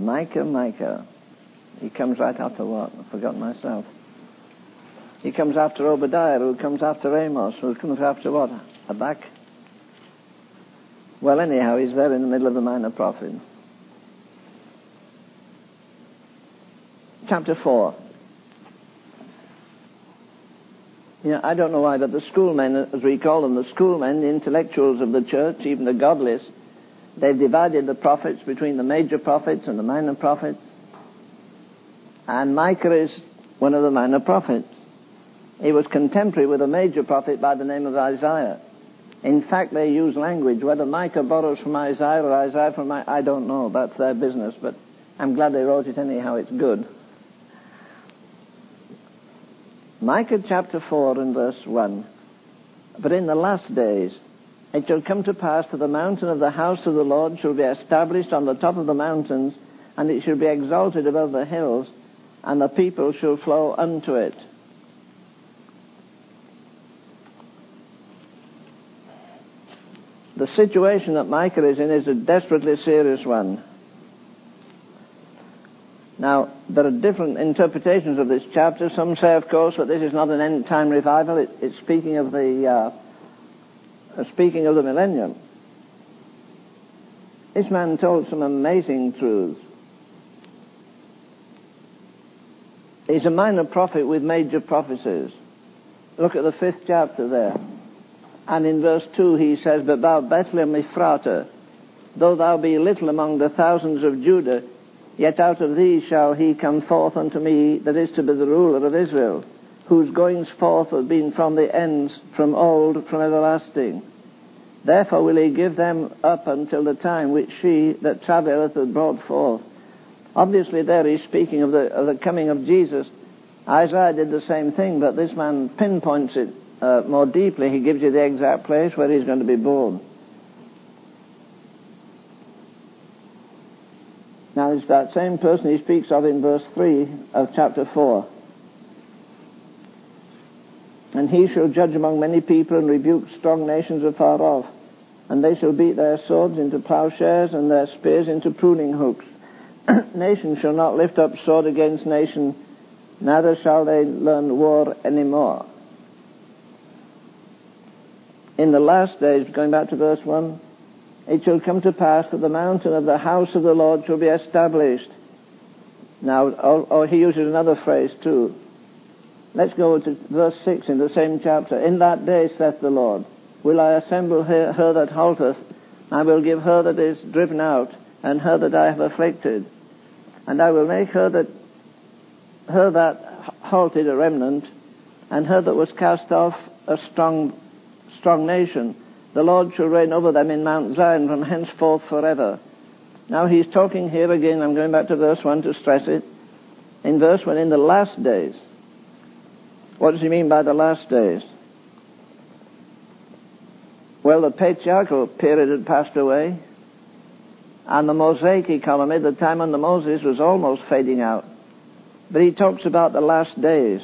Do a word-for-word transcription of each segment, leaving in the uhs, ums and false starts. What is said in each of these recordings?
Micah, Micah. He comes right after what? I've forgotten myself. He comes after Obadiah, who comes after Amos, who comes after what? Habakkuk. Well, anyhow, he's there in the middle of the minor prophet. Chapter four. You know, I don't know why, but the schoolmen, as we call them, the schoolmen, the intellectuals of the church, even the godless, they've divided the prophets between the major prophets and the minor prophets. And Micah is one of the minor prophets. He was contemporary with a major prophet by the name of Isaiah. In fact, they use language. Whether Micah borrows from Isaiah or Isaiah from Micah, I don't know. That's their business. But I'm glad they wrote it anyhow. It's good. Micah chapter four and verse one. But in the last days it shall come to pass that the mountain of the house of the Lord shall be established on the top of the mountains, and it shall be exalted above the hills, and the people shall flow unto it. The situation that Micah is in is a desperately serious one. Now, there are different interpretations of this chapter. Some say, of course, that this is not an end-time revival. It, it's speaking of the uh, speaking of the millennium. This man told some amazing truths. He's a minor prophet with major prophecies. Look at the fifth chapter there. And in verse two he says, But thou, Bethlehem Ephratah, though thou be little among the thousands of Judah, yet out of thee shall he come forth unto me that is to be the ruler of Israel, whose goings forth have been from the ends, from old, from everlasting. Therefore will he give them up until the time which she that travelleth hath brought forth. Obviously there he's speaking of the, of the coming of Jesus. Isaiah did the same thing, but this man pinpoints it uh, more deeply. He gives you the exact place where he's going to be born. Now it's that same person he speaks of in verse three of chapter four. And he shall judge among many people and rebuke strong nations afar off. And they shall beat their swords into plowshares and their spears into pruning hooks. Nation shall not lift up sword against nation, neither shall they learn war any more. In the last days, going back to verse one, it shall come to pass that the mountain of the house of the Lord shall be established. Now, or, or he uses another phrase too. Let's go to verse six in the same chapter. In that day, saith the Lord, will I assemble her, her that halteth, I will give her that is driven out, and her that I have afflicted. And I will make her that her that halted a remnant, and her that was cast off a strong strong nation. The Lord shall reign over them in Mount Zion from henceforth forever. Now he's talking here again, I'm going back to verse one to stress it. In verse one, in the last days. What does he mean by the last days? Well, the patriarchal period had passed away, and the Mosaic economy, the time under Moses, was almost fading out. But he talks about the last days.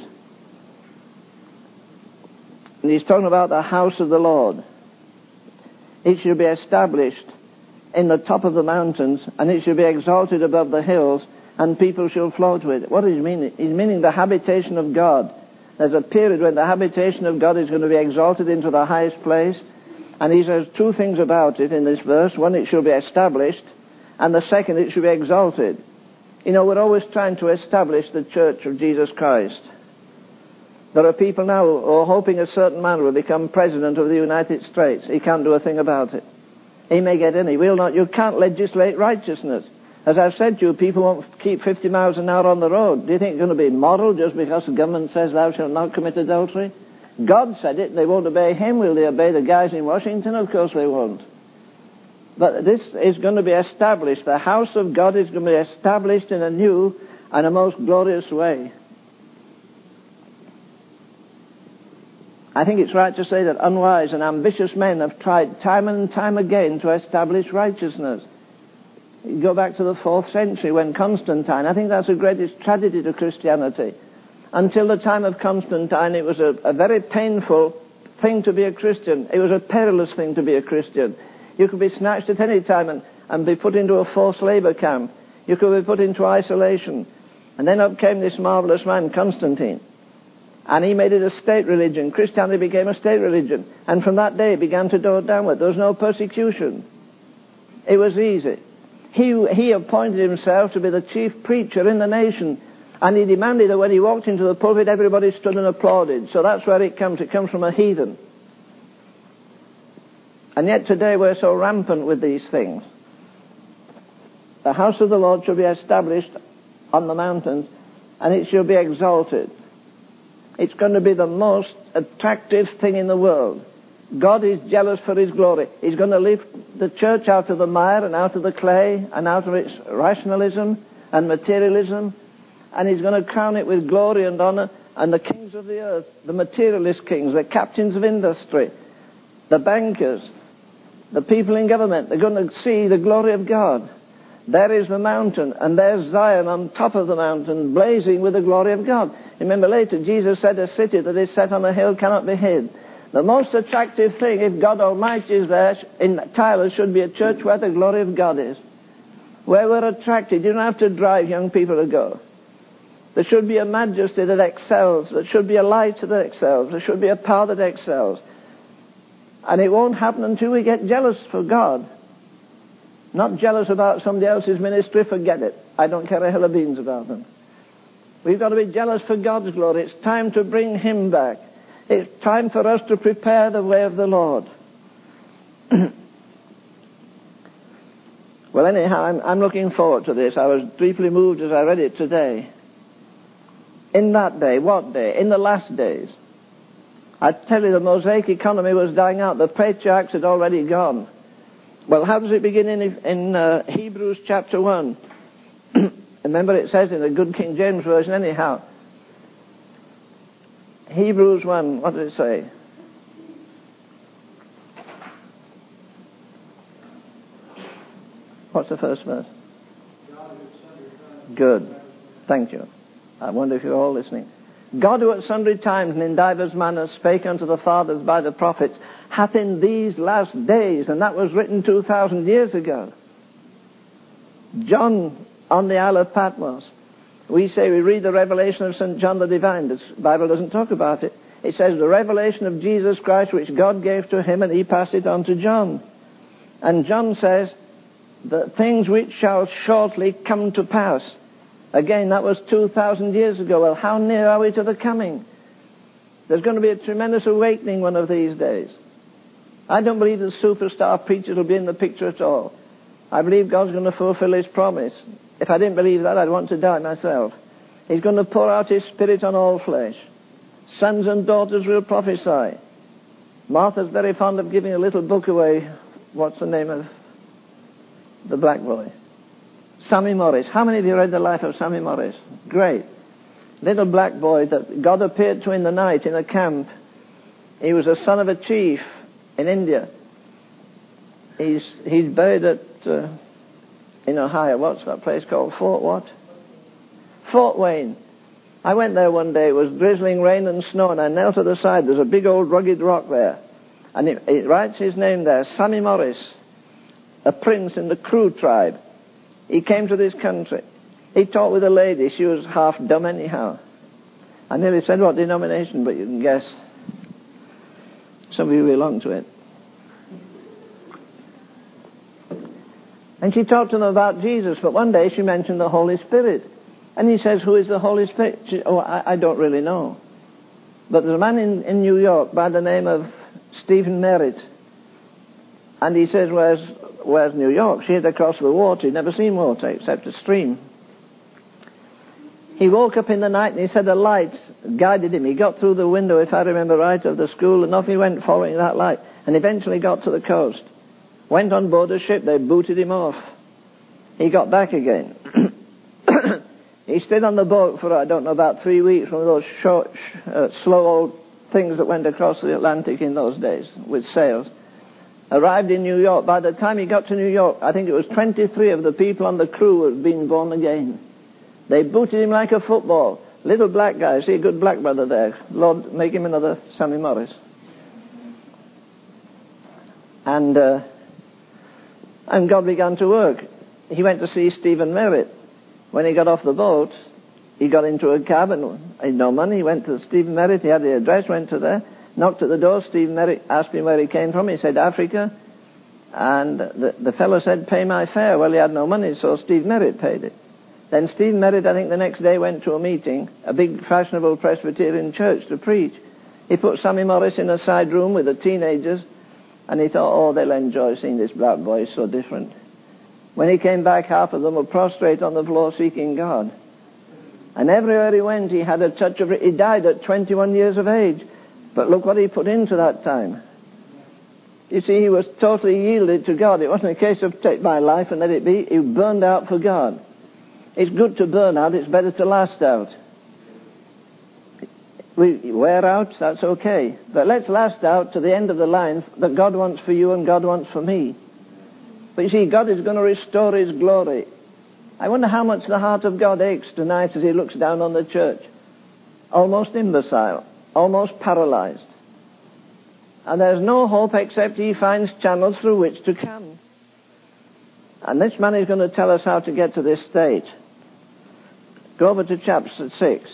And he's talking about the house of the Lord. It shall be established in the top of the mountains, and it shall be exalted above the hills, and people shall flow to it. What does he mean? He's meaning the habitation of God. There's a period when the habitation of God is going to be exalted into the highest place. And he says two things about it in this verse. One, it shall be established, and the second, it shall be exalted. You know, we're always trying to establish the church of Jesus Christ. There are people now who are hoping a certain man will become president of the United States. He can't do a thing about it. He may get in. He will not. You can't legislate righteousness. As I've said to you, people won't keep fifty miles an hour on the road. Do you think it's going to be moral just because the government says thou shalt not commit adultery? God said it. They won't obey him. Will they obey the guys in Washington? Of course they won't. But this is going to be established. The house of God is going to be established in a new and a most glorious way. I think it's right to say that unwise and ambitious men have tried time and time again to establish righteousness. You go back to the fourth century when Constantine, I think that's the greatest tragedy to Christianity. Until the time of Constantine, it was a, a very painful thing to be a Christian. It was a perilous thing to be a Christian. You could be snatched at any time and, and be put into a forced labor camp. You could be put into isolation. And then up came this marvelous man, Constantine. And he made it a state religion. Christianity became a state religion. And from that day it began to go downward. There was no persecution. It was easy. He, he appointed himself to be the chief preacher in the nation. And he demanded that when he walked into the pulpit, everybody stood and applauded. So that's where it comes. It comes from a heathen. And yet today we're so rampant with these things. The house of the Lord shall be established on the mountains, and it shall be exalted. It's going to be the most attractive thing in the world. God is jealous for his glory. He's going to lift the church out of the mire and out of the clay and out of its rationalism and materialism, and he's going to crown it with glory and honor. And the kings of the earth, the materialist kings, the captains of industry, the bankers, the people in government, they're going to see the glory of God. There is the mountain, and there's Zion on top of the mountain, blazing with the glory of God. Remember later, Jesus said, a city that is set on a hill cannot be hid. The most attractive thing, if God Almighty is there, in Tyler should be a church where the glory of God is. Where we're attracted. You don't have to drive young people to go. There should be a majesty that excels. There should be a light that excels. There should be a power that excels. And it won't happen until we get jealous for God. Not jealous about somebody else's ministry, forget it. I don't care a hill of beans about them. We've got to be jealous for God's glory. It's time to bring him back. It's time for us to prepare the way of the Lord. Well, anyhow, I'm, I'm looking forward to this. I was deeply moved as I read it today. In that day, what day? In the last days. I tell you, the Mosaic economy was dying out. The patriarchs had already gone. Well, how does it begin in, in uh, Hebrews chapter one? Remember, it says in the Good King James Version anyhow. Hebrews one, what does it say? What's the first verse? Good. Thank you. I wonder if you're all listening. God, who at sundry times and in divers manners spake unto the fathers by the prophets, hath in these last days, and that was written two thousand years ago. John on the Isle of Patmos. We say we read the revelation of Saint John the Divine. The Bible doesn't talk about it. It says the revelation of Jesus Christ which God gave to him, and he passed it on to John. And John says, the things which shall shortly come to pass. Again, that was two thousand years ago. Well, how near are we to the coming? There's going to be a tremendous awakening one of these days. I don't believe the superstar preachers will be in the picture at all. I believe God's going to fulfill his promise. If I didn't believe that, I'd want to die myself. He's going to pour out his Spirit on all flesh. Sons and daughters will prophesy. Martha's very fond of giving a little book away. What's the name of the black boy? Sammy Morris. How many of you read the life of Sammy Morris? Great. Little black boy that God appeared to in the night in a camp. He was a son of a chief in India. He's he's buried at uh, in Ohio. What's that place called? Fort what? Fort Wayne. I went there one day. It was drizzling rain and snow, and I knelt to the side. There's a big old rugged rock there, and it, it writes his name there, Sammy Morris, a prince in the Crew tribe. He came to this country. He talked with a lady. She was half dumb anyhow. I nearly said what denomination, but you can guess. Some of you belong to it. And she talked to them about Jesus, but one day she mentioned the Holy Spirit. And he says, who is the Holy Spirit? She, oh, I, I don't really know. But there's a man in, in New York by the name of Stephen Merritt. And he says, where's, where's New York? She had to cross the water. He'd never seen water except a stream. He woke up in the night and he said a light guided him. He got through the window, if I remember right, of the school, and off he went following that light. And eventually got to the coast. Went on board a ship. They booted him off. He got back again. He stayed on the boat for, I don't know, about three weeks, one of those short, uh, slow old things that went across the Atlantic in those days with sails. Arrived in New York. By the time he got to New York, I think it was twenty-three of the people on the crew had been born again. They booted him like a football. Little black guy. See a good black brother there. Lord, make him another Sammy Morris. And, uh, and God began to work. He went to see Stephen Merritt. When he got off the boat, he got into a cab and he had no money. He went to Stephen Merritt. He had the address, went to there, knocked at the door. Stephen Merritt asked him where he came from. He said, Africa. And the, the fellow said, pay my fare. Well, he had no money, so Steve Merritt paid it. Then Steve Merritt, I think the next day, went to a meeting, a big fashionable Presbyterian church to preach. He put Sammy Morris in a side room with the teenagers, and he thought, oh, they'll enjoy seeing this black boy, he's so different. When he came back, half of them were prostrate on the floor seeking God. And everywhere he went, he had a touch of it. He died at twenty-one years of age. But look what he put into that time. You see, he was totally yielded to God. It wasn't a case of take my life and let it be. He burned out for God. It's good to burn out. It's better to last out. We wear out, that's okay. But let's last out to the end of the line that God wants for you and God wants for me. But you see, God is going to restore His glory. I wonder how much the heart of God aches tonight as He looks down on the church. Almost imbecile. Almost paralyzed. And there's no hope except He finds channels through which to come. And this man is going to tell us how to get to this state. Go over to chapter six.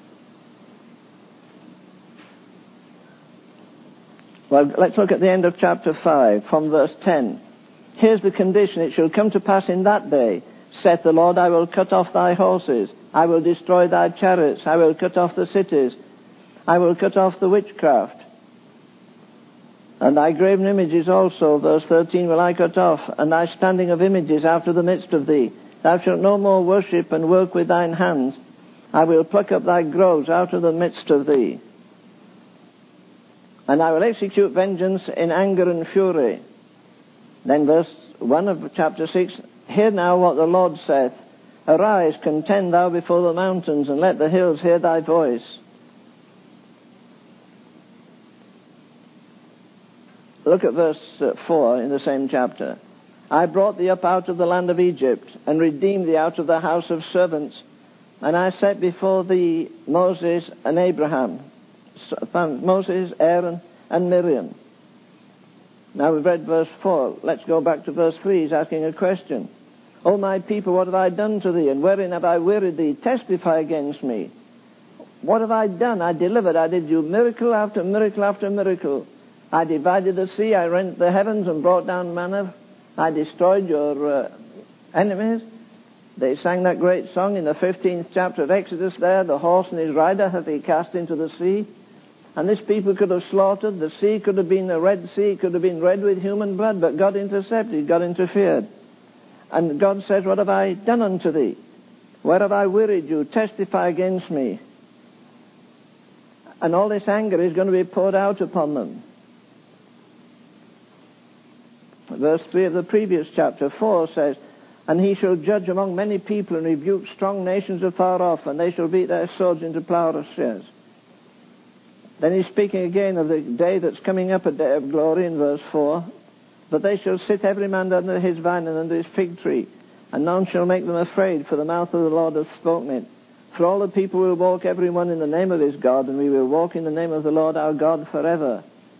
Well, let's look at the end of chapter five, from verse ten. Here's the condition. It shall come to pass in that day, saith the Lord, I will cut off thy horses. I will destroy thy chariots. I will cut off the cities. I will cut off the witchcraft. And thy graven images also, verse thirteen, will I cut off, and thy standing of images out of the midst of thee. Thou shalt no more worship and work with thine hands. I will pluck up thy groves out of the midst of thee. And I will execute vengeance in anger and fury. Then verse one of chapter six, hear now what the Lord saith. Arise, contend thou before the mountains, and let the hills hear thy voice. Look at verse four in the same chapter. I brought thee up out of the land of Egypt, and redeemed thee out of the house of servants. And I set before thee Moses and Abraham, Moses, Aaron, and Miriam. Now we've read verse four. Let's go back to verse three. He's asking a question. O my people, what have I done to thee, and wherein have I wearied thee? Testify against me. What have I done? I delivered. I did you miracle after miracle after miracle. I divided the sea, I rent the heavens and brought down manna. I destroyed your uh, enemies. They sang that great song in the fifteenth chapter of Exodus there, the horse and his rider hath he cast into the sea. And this people could have slaughtered. The sea could have been the Red Sea, it could have been red with human blood, but God intercepted, God interfered. And God says, what have I done unto thee? Where have I wearied you? Testify against me. And all this anger is going to be poured out upon them. Verse three of the previous chapter, four, says, and he shall judge among many people and rebuke strong nations afar off, and they shall beat their swords into plowshares. Then he's speaking again of the day that's coming up, a day of glory, in verse four. But they shall sit every man under his vine and under his fig tree, and none shall make them afraid, for the mouth of the Lord hath spoken it. For all the people will walk every one in the name of his God, and we will walk in the name of the Lord our God forever.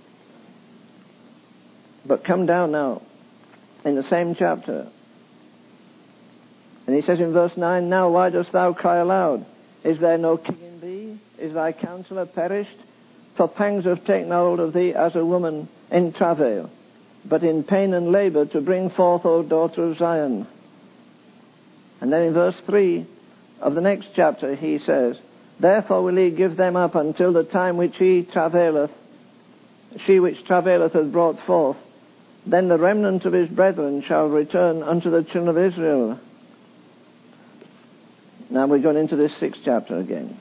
But come down now, in the same chapter. And he says in verse nine, now why dost thou cry aloud? Is there no king in thee? Is thy counselor perished? For pangs have taken hold of thee as a woman in travail, but in pain and labor to bring forth, O daughter of Zion. And then in verse three of the next chapter he says, therefore will he give them up until the time which he travaileth, she which travaileth hath brought forth. Then the remnant of his brethren shall return unto the children of Israel. Now we're going into this sixth chapter again.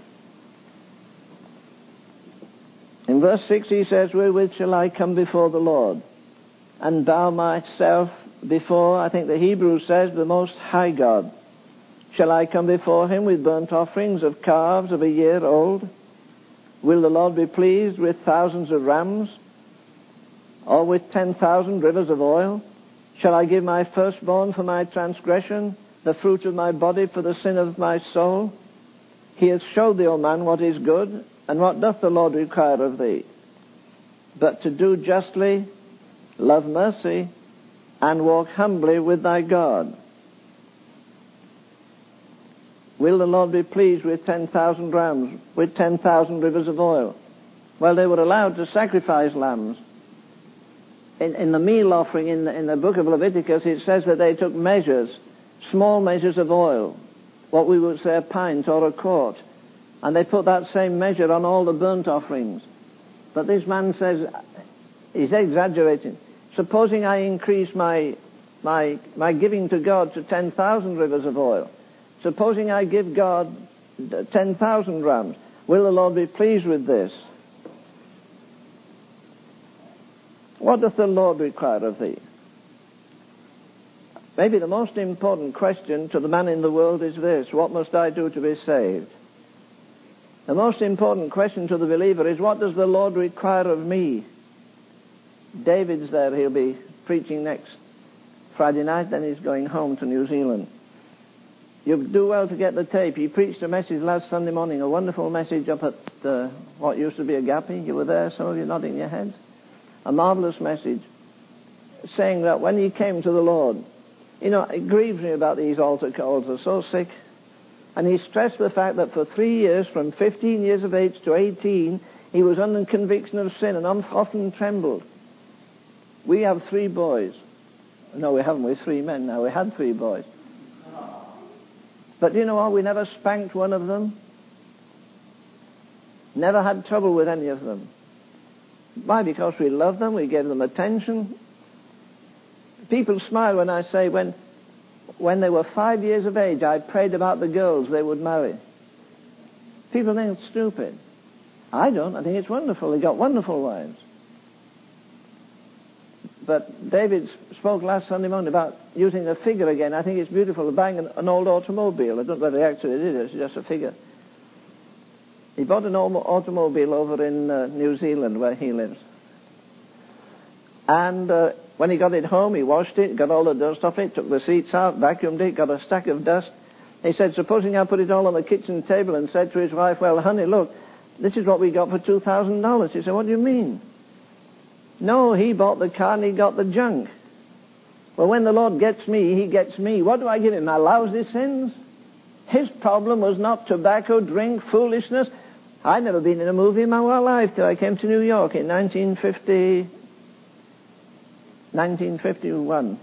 In verse six he says, wherewith shall I come before the Lord, and bow myself before, I think the Hebrew says, the Most High God? Shall I come before him with burnt offerings of calves of a year old? Will the Lord be pleased with thousands of rams, or with ten thousand rivers of oil? Shall I give my firstborn for my transgression, the fruit of my body for the sin of my soul? He hath showed thee, O man, what is good, and what doth the Lord require of thee? But to do justly, love mercy, and walk humbly with thy God. Will the Lord be pleased with ten thousand rams, with ten thousand rivers of oil? Well, they were allowed to sacrifice lambs. In, in the meal offering in the, in the book of Leviticus, it says that they took measures, small measures of oil, what we would say a pint or a quart, and they put that same measure on all the burnt offerings. But this man says, he's exaggerating. Supposing I increase my, my, my giving to God to ten thousand rivers of oil, supposing I give God ten thousand rams, will the Lord be pleased with this? What doth the Lord require of thee? Maybe the most important question to the man in the world is this: what must I do to be saved? The most important question to the believer is, what does the Lord require of me? David's there. He'll be preaching next Friday night, then he's going home to New Zealand. You do well to get the tape. He preached a message last Sunday morning, a wonderful message up at uh, what used to be Agape. You were there, some of you nodding your heads. A marvelous message, saying that when he came to the Lord, you know, it grieves me about these altar calls. They're so sick. And he stressed the fact that for three years, from fifteen years of age to eighteen, he was under conviction of sin and often trembled. We have three boys. No, we haven't. We're three men now. We had three boys. But you know what? We never spanked one of them. Never had trouble with any of them. Why? Because we loved them. We gave them attention. People smile when I say when when they were five years of age, I prayed about the girls they would marry. People think it's stupid. I don't. I think it's wonderful. They got wonderful wives. But David spoke last Sunday morning about using a figure again. I think it's beautiful, buying an, an old automobile. I don't know whether he actually did it. It's just a figure. He bought an old automobile over in uh, New Zealand, where he lives. And uh, when he got it home, he washed it, got all the dust off it, took the seats out, vacuumed it, got a stack of dust. He said, supposing I put it all on the kitchen table, and said to his wife, well, honey, look, this is what we got for two thousand dollars. He said, what do you mean? No, he bought the car and he got the junk. Well, when the Lord gets me, he gets me. What do I give him? My lousy sins? His problem was not tobacco, drink, foolishness. I'd never been in a movie in my whole life till I came to New York in nineteen fifty, nineteen fifty-one.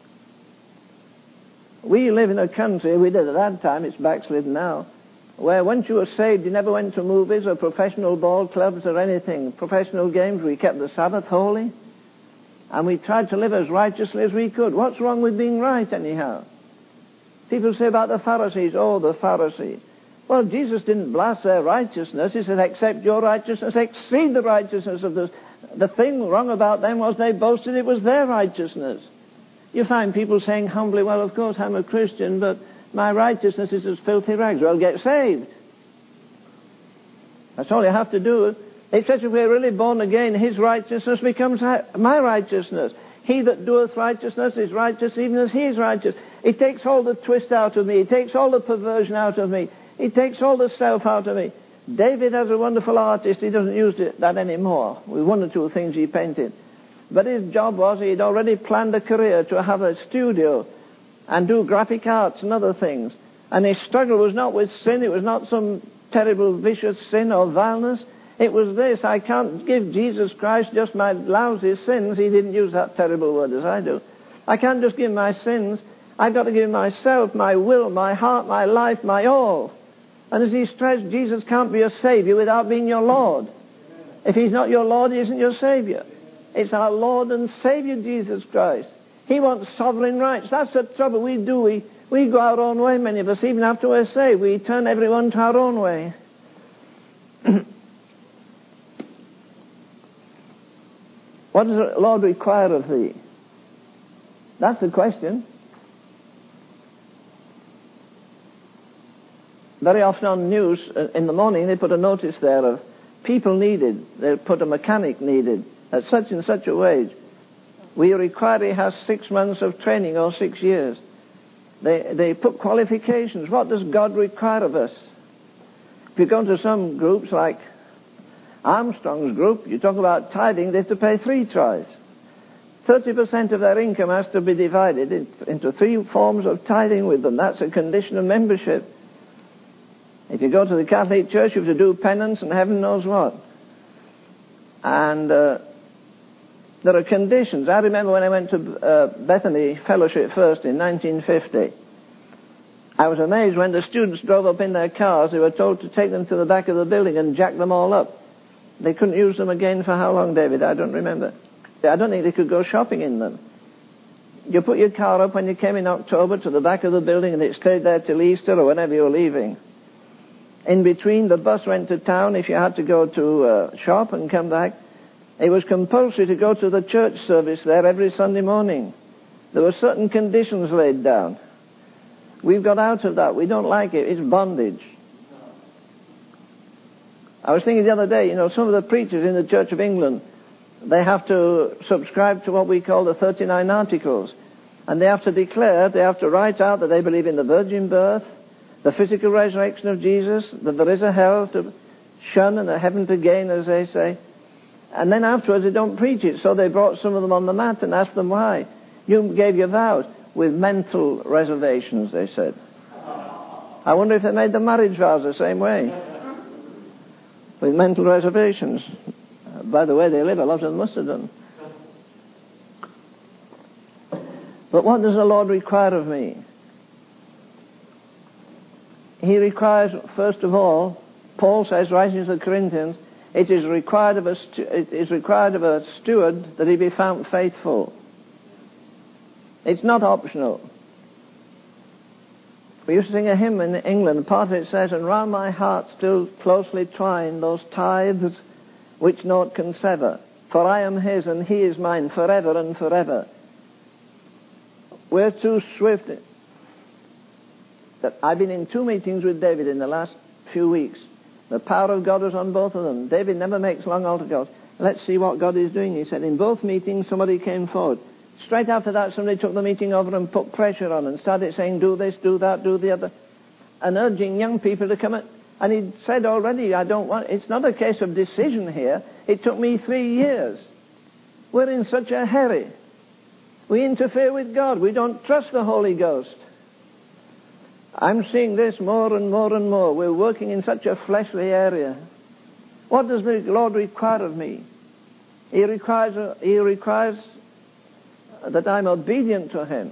We live in a country, we did at that time, it's backslidden now, where once you were saved, you never went to movies or professional ball clubs or anything. Professional games, we kept the Sabbath holy. And we tried to live as righteously as we could. What's wrong with being right, anyhow? People say about the Pharisees, oh, the Pharisees. Well, Jesus didn't blast their righteousness. He said, except your righteousness exceed the righteousness of the... The thing wrong about them was they boasted it was their righteousness. You find people saying humbly, well, of course, I'm a Christian, but my righteousness is as filthy rags. Well, get saved. That's all you have to do. It says if we're really born again, his righteousness becomes my righteousness. He that doeth righteousness is righteous even as he is righteous. It takes all the twist out of me. It takes all the perversion out of me. It takes all the self out of me. David, as a wonderful artist, he doesn't use it, that anymore. With one or two things he painted. But his job was he'd already planned a career to have a studio and do graphic arts and other things. And his struggle was not with sin. It was not some terrible vicious sin or vileness. It was this: I can't give Jesus Christ just my lousy sins. He didn't use that terrible word as I do. I can't just give him my sins. I've got to give him myself, my will, my heart, my life, my all. And as he stressed, Jesus can't be a Savior without being your Lord. If he's not your Lord, he isn't your Savior. It's our Lord and Savior, Jesus Christ. He wants sovereign rights. That's the trouble we do. We, we go our own way, many of us, even after we're saved. We turn everyone to our own way. What does the Lord require of thee? That's the question. Very often on news, in the morning, they put a notice there of people needed. They put a mechanic needed at such and such a wage. We require he has six months of training or six years. They, they put qualifications. What does God require of us? If you go to some groups like Armstrong's group, you talk about tithing, they have to pay three tithes. thirty percent of their income has to be divided into three forms of tithing with them. That's a condition of membership. If you go to the Catholic Church, you have to do penance and heaven knows what. And uh, there are conditions. I remember when I went to uh, Bethany Fellowship first in nineteen fifty. I was amazed when the students drove up in their cars, they were told to take them to the back of the building and jack them all up. They couldn't use them again for how long, David? I don't remember. I don't think they could go shopping in them. You put your car up when you came in October to the back of the building and it stayed there till Easter or whenever you were leaving. In between, the bus went to town if you had to go to uh, shop and come back. It was compulsory to go to the church service there every Sunday morning. There were certain conditions laid down. We've got out of that. We don't like it. It's bondage. I was thinking the other day, you know, some of the preachers in the Church of England, they have to subscribe to what we call the thirty-nine Articles. And they have to declare, they have to write out that they believe in the virgin birth, the physical resurrection of Jesus, that there is a hell to shun and a heaven to gain, as they say. And then afterwards they don't preach it. So they brought some of them on the mat and asked them why. You gave your vows with mental reservations, they said. I wonder if they made the marriage vows the same way. With mental reservations. By the way they live, a lot of them must have done. But what does the Lord require of me? He requires, first of all, Paul says, writing to the Corinthians, it is required of a stu- it is required of a steward that he be found faithful. It's not optional. We used to sing a hymn in England. Part of it says, and round my heart still closely twine those tithes which naught can sever. For I am his and he is mine forever and forever. We're too swift. That I've been in two meetings with David in the last few weeks. The power of God was on both of them. David never makes long altar calls. Let's see what God is doing. He said, in both meetings somebody came forward. Straight after that, somebody took the meeting over and put pressure on and started saying, do this, do that, do the other, and urging young people to come in. And he'd said already, I don't want, it's not a case of decision here. It took me three years. We're in such a hurry. We interfere with God. We don't trust the Holy Ghost. I'm seeing this more and more and more. We're working in such a fleshly area. What does the Lord require of me? He requires, he requires that I'm obedient to him.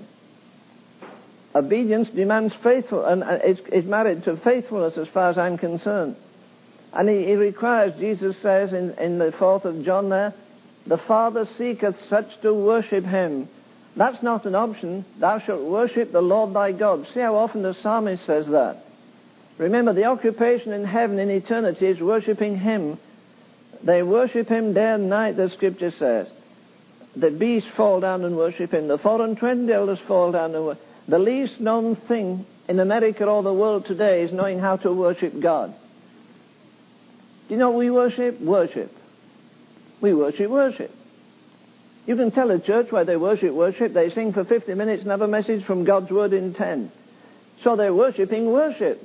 Obedience demands faithful, and it's, it's married to faithfulness as far as I'm concerned. And he, he requires, Jesus says in, in the fourth of John there, the Father seeketh such to worship him. That's not an option. Thou shalt worship the Lord thy God. See how often the psalmist says that. Remember, the occupation in heaven in eternity is worshipping him. They worship him day and night, the scripture says. The beasts fall down and worship him. The four and twenty elders fall down and worship. The least known thing in America or the world today is knowing how to worship God. Do you know what we worship? Worship. We worship worship. You can tell a church where they worship worship. They sing for fifty minutes and have a message from God's word in ten. So they're worshipping worship.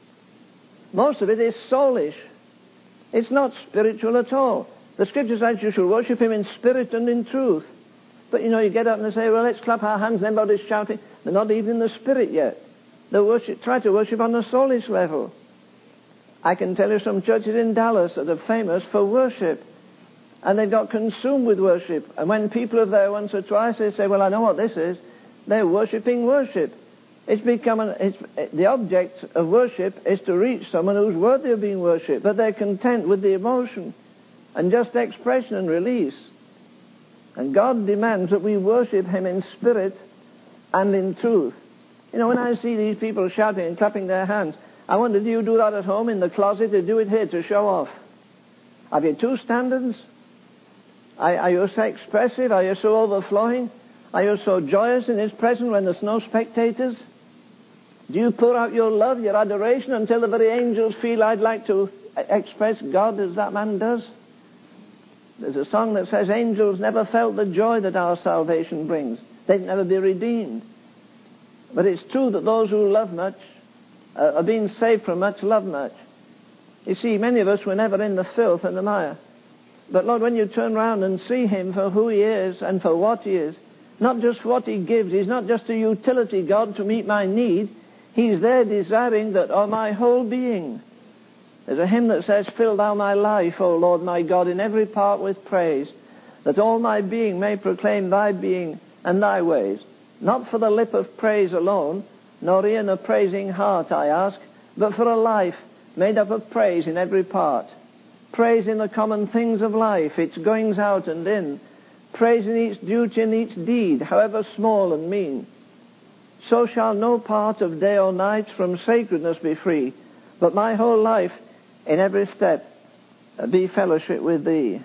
Most of it is soulish. It's not spiritual at all. The scripture says you should worship him in spirit and in truth. But you know, you get up and they say, well, let's clap our hands, and everybody's shouting. They're not even in the spirit yet. They worship, try to worship on a soulish level. I can tell you some churches in Dallas that are famous for worship. And they've got consumed with worship. And when people are there once or twice, they say, well, I know what this is. They're worshipping worship. It's become an, it's, the object of worship is to reach someone who's worthy of being worshipped. But they're content with the emotion and just expression and release. And God demands that we worship him in spirit and in truth. You know, when I see these people shouting and clapping their hands, I wonder, do you do that at home in the closet or do it here to show off? Have you two standards? Are, are you so expressive? Are you so overflowing? Are you so joyous in his presence when there's no spectators? Do you pour out your love, your adoration until the very angels feel I'd like to express God as that man does? There's a song that says angels never felt the joy that our salvation brings. They'd never be redeemed. But it's true that those who love much uh, are being saved from much, love much. You see, many of us were never in the filth and the mire. But Lord, when you turn around and see him for who he is and for what he is, not just what he gives, he's not just a utility God to meet my need. He's there desiring that, oh, my whole being. There's a hymn that says, fill thou my life, O Lord my God, in every part with praise, that all my being may proclaim thy being and thy ways. Not for the lip of praise alone, nor e'en a praising heart, I ask, but for a life made up of praise in every part. Praise in the common things of life, its goings out and in. Praise in each duty and each deed, however small and mean. So shall no part of day or night from sacredness be free, but my whole life in every step be fellowship with thee.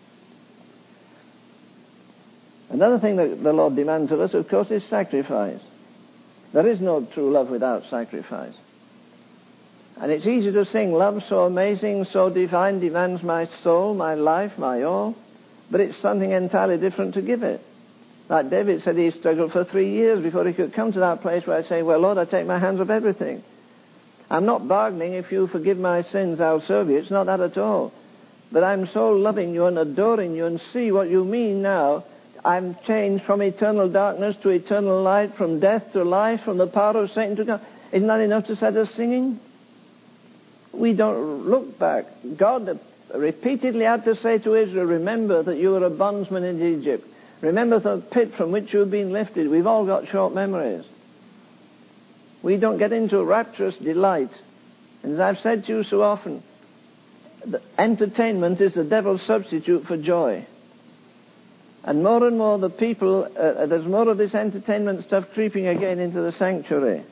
Another thing that the Lord demands of us, of course, is sacrifice. There is no true love without sacrifice. And it's easy to sing, love so amazing, so divine, demands my soul, my life, my all. But it's something entirely different to give it. Like David said, he struggled for three years before he could come to that place where I say, well, Lord, I take my hands off everything. I'm not bargaining, if you forgive my sins, I'll serve you. It's not that at all. But I'm so loving you and adoring you and see what you mean now. I'm changed from eternal darkness to eternal light, from death to life, from the power of Satan to God. Isn't that enough to set us singing? We don't look back. God repeatedly had to say to Israel, remember that you were a bondsman in Egypt. Remember the pit from which you've been lifted. We've all got short memories. We don't get into rapturous delight. And as I've said to you so often, the entertainment is the devil's substitute for joy. And more and more the people, uh, there's more of this entertainment stuff creeping again into the sanctuary.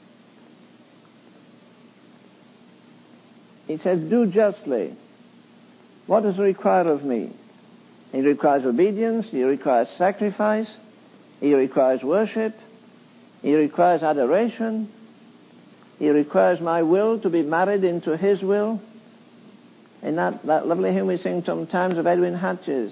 He says, do justly. What does he require of me? He requires obedience, he requires sacrifice, he requires worship, he requires adoration, he requires my will to be married into his will. In that, that lovely hymn we sing sometimes of Edwin Hatch's,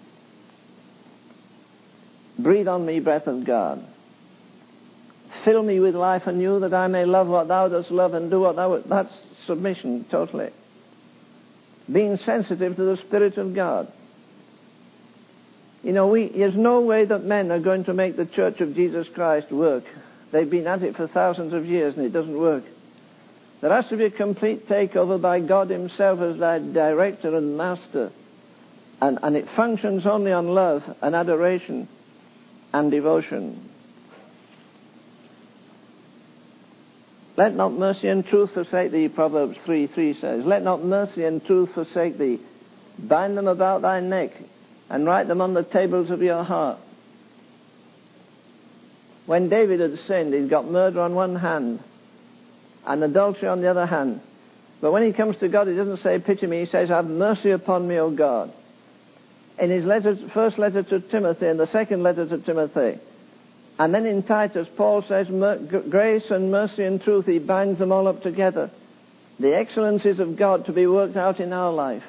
breathe on me, breath of God. Fill me with life anew that I may love what thou dost love and do what thou would. That's submission, totally. Being sensitive to the Spirit of God. You know, we, there's no way that men are going to make the Church of Jesus Christ work. They've been at it for thousands of years and it doesn't work. There has to be a complete takeover by God himself as thy director and master. And, and it functions only on love and adoration and devotion. Let not mercy and truth forsake thee, Proverbs three three says. Let not mercy and truth forsake thee. Bind them about thy neck and write them on the tables of your heart. When David had sinned, he'd got murder on one hand and adultery on the other hand. But when he comes to God, he doesn't say, pity me. He says, have mercy upon me, O God. In his letter, first letter to Timothy and the second letter to Timothy. And then in Titus, Paul says, grace and mercy and truth, he binds them all up together. The excellencies of God to be worked out in our life.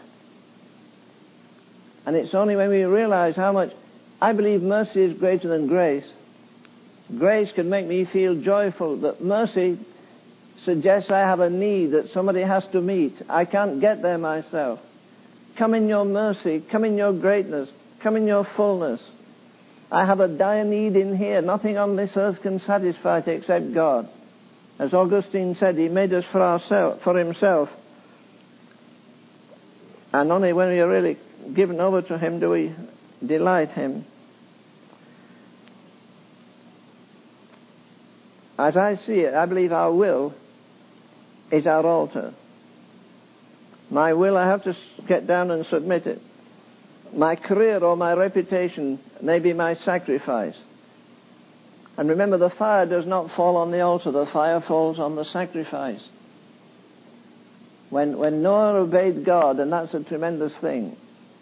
And it's only when we realize how much, I believe mercy is greater than grace. Grace can make me feel joyful, but mercy suggests I have a need that somebody has to meet. I can't get there myself. Come in your mercy, come in your greatness, come in your fullness. I have a dire need in here. Nothing on this earth can satisfy it except God. As Augustine said, he made us for ourselves, for himself. And only when we are really given over to him do we delight him. As I see it, I believe our will is our altar. My will, I have to get down and submit it. My career or my reputation may be my sacrifice. And remember, the fire does not fall on the altar. The fire falls on the sacrifice. When, when Noah obeyed God, and that's a tremendous thing.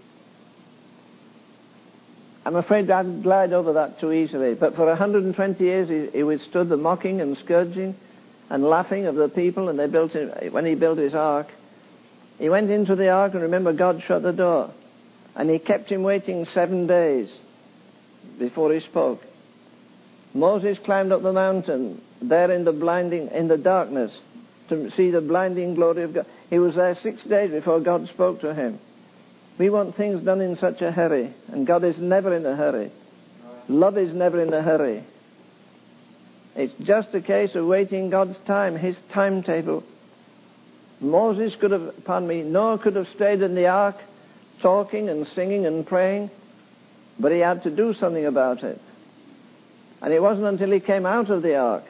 I'm afraid I'd glide over that too easily. But for one hundred twenty years, he, he withstood the mocking and scourging and laughing of the people, and they built him, when he built his ark. He went into the ark, and remember, God shut the door. And he kept him waiting seven days before he spoke. Moses climbed up the mountain, there in the blinding, in the darkness, to see the blinding glory of God. He was there six days before God spoke to him. We want things done in such a hurry, and God is never in a hurry. Love is never in a hurry. It's just a case of waiting God's time, his timetable. Moses could have, pardon me, Noah could have stayed in the ark talking and singing and praying, but he had to do something about it. And it wasn't until he came out of the ark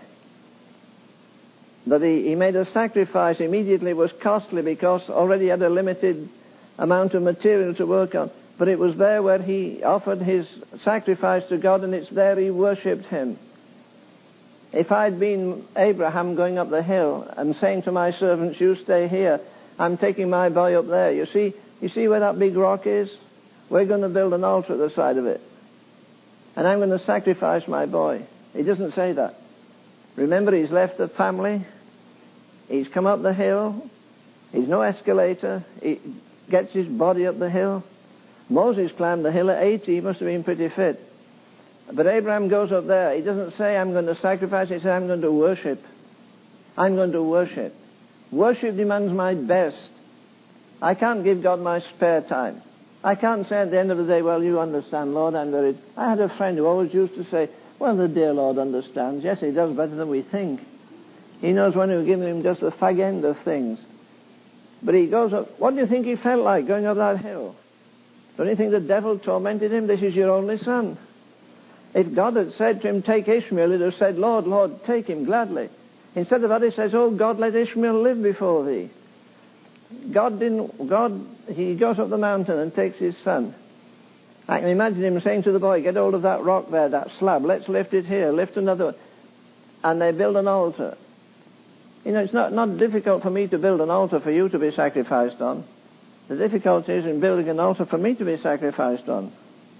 that he, he made a sacrifice. Immediately. It was costly because already he had a limited amount of material to work on. But it was there where he offered his sacrifice to God, and it's there he worshipped him. If I'd been Abraham going up the hill and saying to my servants, you stay here, I'm taking my boy up there. You see, you see where that big rock is? We're going to build an altar at the side of it. And I'm going to sacrifice my boy. He doesn't say that. Remember, he's left the family. He's come up the hill. He's no escalator. He gets his body up the hill. Moses climbed the hill at eighty. He must have been pretty fit. But Abraham goes up there. He doesn't say, I'm going to sacrifice. He says, I'm going to worship. I'm going to worship. Worship demands my best. I can't give God my spare time. I can't say at the end of the day, well, you understand, Lord, I'm very... I had a friend who always used to say, well, the dear Lord understands. Yes, he does better than we think. He knows when we're giving him just the fag end of things. But he goes up. What do you think he felt like going up that hill? Don't you think the devil tormented him? This is your only son. If God had said to him, take Ishmael, he'd have said, Lord, Lord, take him gladly. Instead of that, he says, oh, God, let Ishmael live before thee. God didn't, God, he goes up the mountain and takes his son. I can imagine him saying to the boy, get hold of that rock there, that slab, let's lift it here, lift another one. And they build an altar. You know, it's not, not difficult for me to build an altar for you to be sacrificed on. The difficulty is in building an altar for me to be sacrificed on.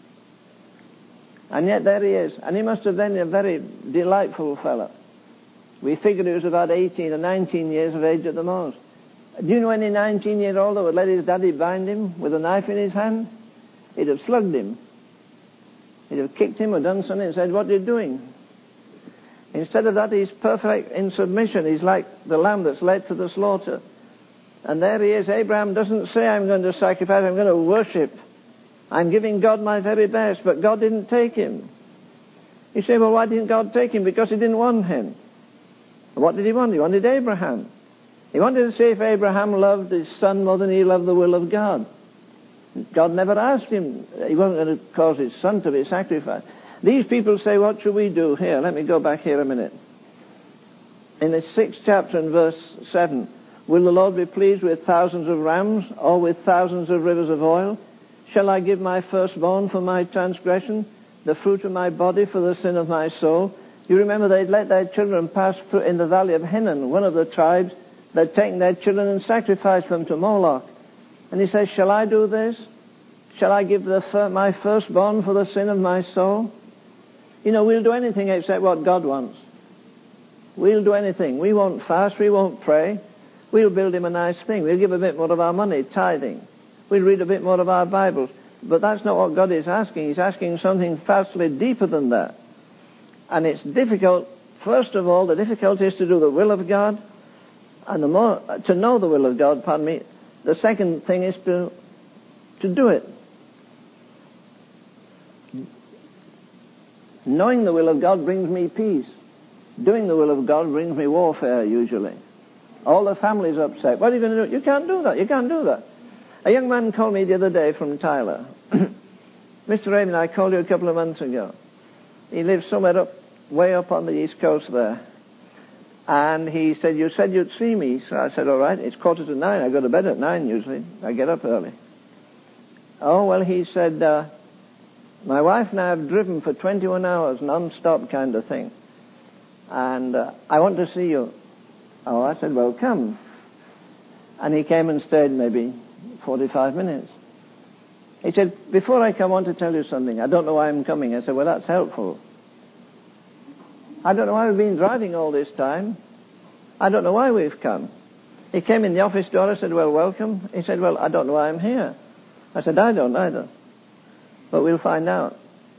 And yet there he is. And he must have been a very delightful fellow. We figured he was about eighteen or nineteen years of age at the most. Do you know any nineteen-year-old that would let his daddy bind him with a knife in his hand? He'd have slugged him. He'd have kicked him or done something and said, what are you doing? Instead of that, he's perfect in submission. He's like the lamb that's led to the slaughter. And there he is. Abraham doesn't say, I'm going to sacrifice, I'm going to worship. I'm giving God my very best, but God didn't take him. You say, well, why didn't God take him? Because he didn't want him. What did he want? He wanted Abraham. He wanted to see if Abraham loved his son more than he loved the will of God. God never asked him. He wasn't going to cause his son to be sacrificed. These people say, what should we do? Here, let me go back here a minute. In the sixth chapter and verse seven, will the Lord be pleased with thousands of rams or with thousands of rivers of oil? Shall I give my firstborn for my transgression, the fruit of my body for the sin of my soul? You remember they'd let their children pass through in the valley of Hinnom, one of the tribes. They'd taken their children and sacrificed them to Moloch. And he says, shall I do this? Shall I give the fir- my firstborn for the sin of my soul? You know, we'll do anything except what God wants. We'll do anything. We won't fast. We won't pray. We'll build him a nice thing. We'll give a bit more of our money, tithing. We'll read a bit more of our Bibles. But that's not what God is asking. He's asking something vastly deeper than that. And it's difficult. First of all, the difficulty is to do the will of God. And the more, to know the will of God, pardon me. The second thing is to, to do it. Knowing the will of God brings me peace. Doing the will of God brings me warfare, usually. All the family's upset. What are you going to do? You can't do that. You can't do that. A young man called me the other day from Tyler. Mister Raymond, I called you a couple of months ago. He lives somewhere up, way up on the east coast there. And he said, you said you'd see me. So I said, all right, it's quarter to nine. I go to bed at nine usually. I get up early. Oh, well, he said, uh, my wife and I have driven for twenty-one hours, non-stop kind of thing. And uh, I want to see you. Oh, I said, well, come. And he came and stayed maybe forty-five minutes. He said, before I come, I want to tell you something. I don't know why I'm coming. I said, well, that's helpful. I don't know why we've been driving all this time. I don't know why we've come. He came in the office door. I said, well, welcome. He said, well, I don't know why I'm here. I said, I don't either. But we'll find out.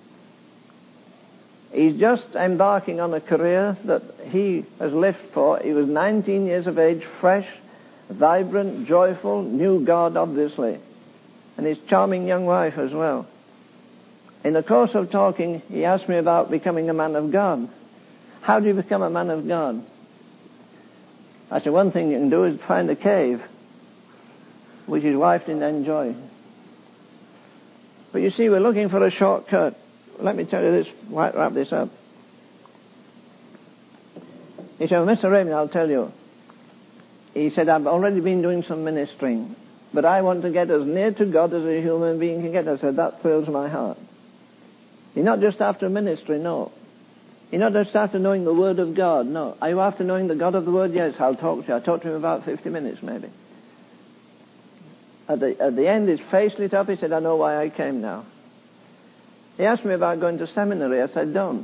He's just embarking on a career that he has lived for. He was nineteen years of age, fresh, vibrant, joyful, knew God, obviously. And his charming young wife as well. In the course of talking, he asked me about becoming a man of God. How do you become a man of God? I said, one thing you can do is find a cave, which his wife didn't enjoy. But you see, we're looking for a shortcut. Let me tell you this, wrap this up. He said, well, Mister Raymond, I'll tell you. He said, I've already been doing some ministering, but I want to get as near to God as a human being can get. I said, that fills my heart. You're not just after ministry, no. You're not just after knowing the Word of God, no. Are you after knowing the God of the Word? Yes, I'll talk to you. I talked to him about fifty minutes, maybe. At the, at the end, his face lit up. He said, I know why I came now. He asked me about going to seminary. I said, don't.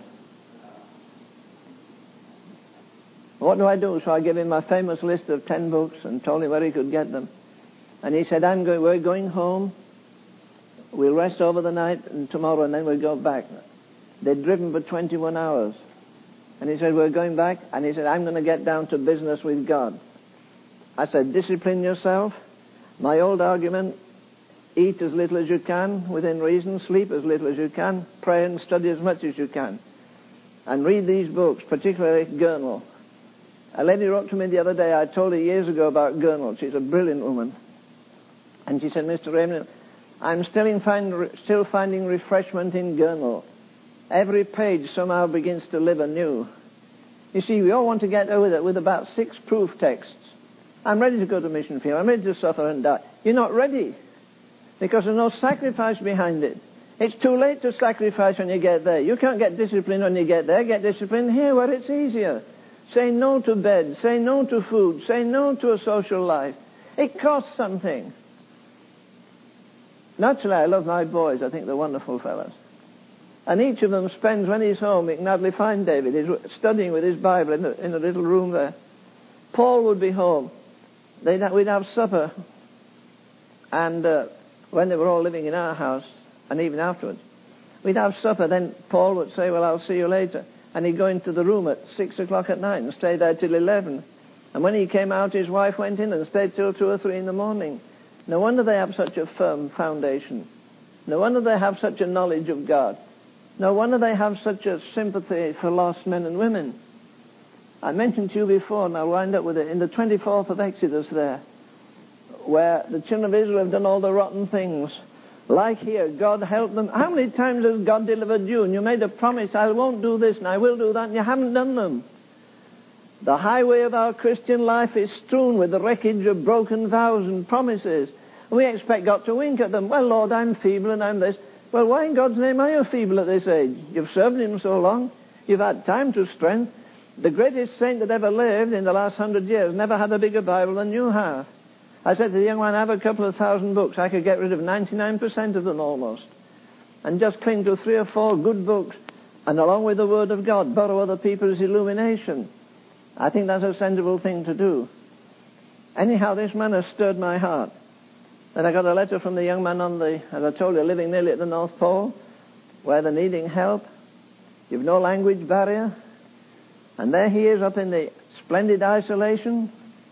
What do I do? So I gave him my famous list of ten books and told him where he could get them. And he said, I'm going, we're going home. We'll rest over the night and tomorrow, and then we'll go back. They'd driven for twenty-one hours. And he said, we're going back. And he said, I'm going to get down to business with God. I said, discipline yourself. My old argument, eat as little as you can within reason, sleep as little as you can, pray and study as much as you can. And read these books, particularly Gurnall. A lady wrote to me the other day. I told her years ago about Gurnall. She's a brilliant woman. And she said, Mister Raymond, I'm still, in find, still finding refreshment in Gurnall. Every page somehow begins to live anew. You see, we all want to get over it with about six proof texts. I'm ready to go to mission field. I'm ready to suffer and die. You're not ready because there's no sacrifice behind it. It's too late to sacrifice when you get there. You can't get discipline when you get there. Get discipline here where it's easier. Say no to bed. Say no to food. Say no to a social life. It costs something. Naturally, I love my boys. I think they're wonderful fellows. And each of them spends, when he's home, you can hardly find David. He's studying with his Bible in a, in a little room there. Paul would be home. They'd have, we'd have supper. And uh, when they were all living in our house, and even afterwards, we'd have supper. Then Paul would say, well, I'll see you later. And he'd go into the room at six o'clock at night and stay there till eleven. And when he came out, his wife went in and stayed till two or three in the morning. No wonder they have such a firm foundation. No wonder they have such a knowledge of God. No wonder they have such a sympathy for lost men and women. I mentioned to you before, and I'll wind up with it, in the twenty-fourth of Exodus there, where the children of Israel have done all the rotten things. Like here, God helped them. How many times has God delivered you? And you made a promise, I won't do this and I will do that, and you haven't done them. The highway of our Christian life is strewn with the wreckage of broken vows and promises. And we expect God to wink at them. Well, Lord, I'm feeble and I'm this. Well, why in God's name are you feeble at this age? You've served him so long. You've had time to strength. The greatest saint that ever lived in the last hundred years never had a bigger Bible than you have. I said to the young man, I have a couple of thousand books. I could get rid of ninety-nine percent of them almost. And just cling to three or four good books. And along with the Word of God, borrow other people's illumination. I think that's a sensible thing to do. Anyhow, this man has stirred my heart. Then I got a letter from the young man on the, as I told you, living nearly at the North Pole, where they're needing help. You've no language barrier. And there he is up in the splendid isolation.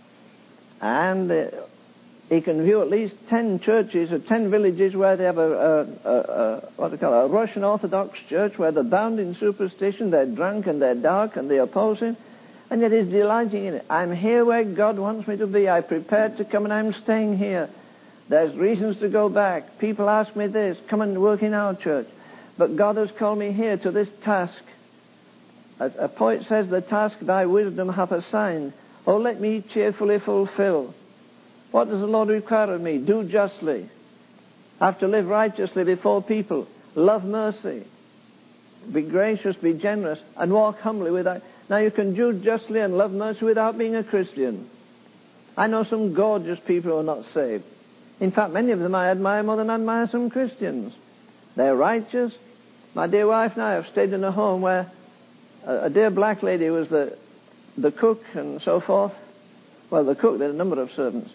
And uh, he can view at least ten churches or ten villages where they have a, a, a, a what do you call it, a Russian Orthodox church where they're bound in superstition, they're drunk and they're dark and they oppose him. And yet he's delighting in it. I'm here where God wants me to be. I prepared to come and I'm staying here. There's reasons to go back. People ask me this, come and work in our church. But God has called me here to this task. A, a poet says, the task thy wisdom hath assigned. Oh, let me cheerfully fulfill. What does the Lord require of me? Do justly. I have to live righteously before people. Love mercy. Be gracious, be generous, and walk humbly without... Now you can do justly and love mercy without being a Christian. I know some gorgeous people who are not saved. In fact, many of them I admire more than I admire some Christians. They're righteous. My dear wife and I have stayed in a home where a, a dear black lady was the the cook and so forth. Well, the cook, there are a number of servants.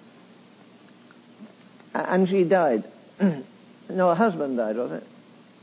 And she died. No, her husband died, was it?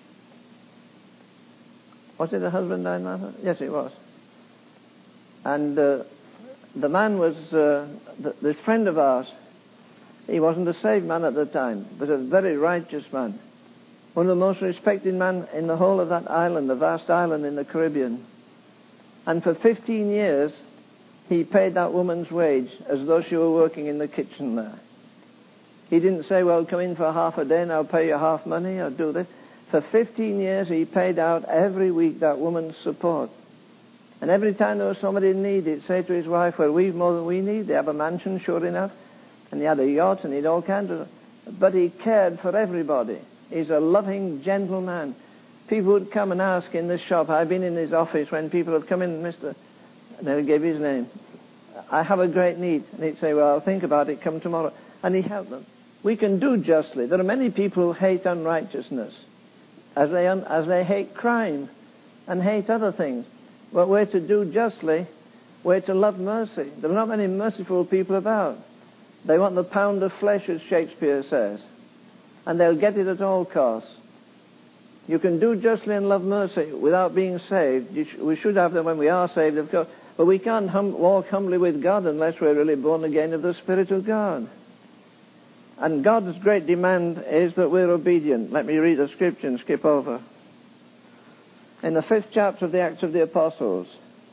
Was it her husband died, Martha? Yes, it was. And uh, the man was, uh, th- this friend of ours, he wasn't a saved man at the time, but a very righteous man. One of the most respected men in the whole of that island, the vast island in the Caribbean. And for fifteen years, he paid that woman's wage as though she were working in the kitchen there. He didn't say, well, come in for half a day and I'll pay you half money, or do this. For fifteen years, he paid out every week that woman's support. And every time there was somebody in need, he'd say to his wife, well, we've more than we need. They have a mansion, sure enough. And he had a yacht, and he had all kinds of... But he cared for everybody. He's a loving, gentle man. People would come and ask in this shop. I've been in his office when people have come in, Mister And they'll give his name. I have a great need. And he'd say, well, I'll think about it, come tomorrow. And he helped them. We can do justly. There are many people who hate unrighteousness, as they, un- as they hate crime and hate other things. But we're to do justly. We're to love mercy. There are not many merciful people about. They want the pound of flesh, as Shakespeare says. And they'll get it at all costs. You can do justly and love mercy without being saved. You sh- we should have them when we are saved, of course. But we can't hum- walk humbly with God unless we're really born again of the Spirit of God. And God's great demand is that we're obedient. Let me read the scripture and skip over. In the fifth chapter of the Acts of the Apostles,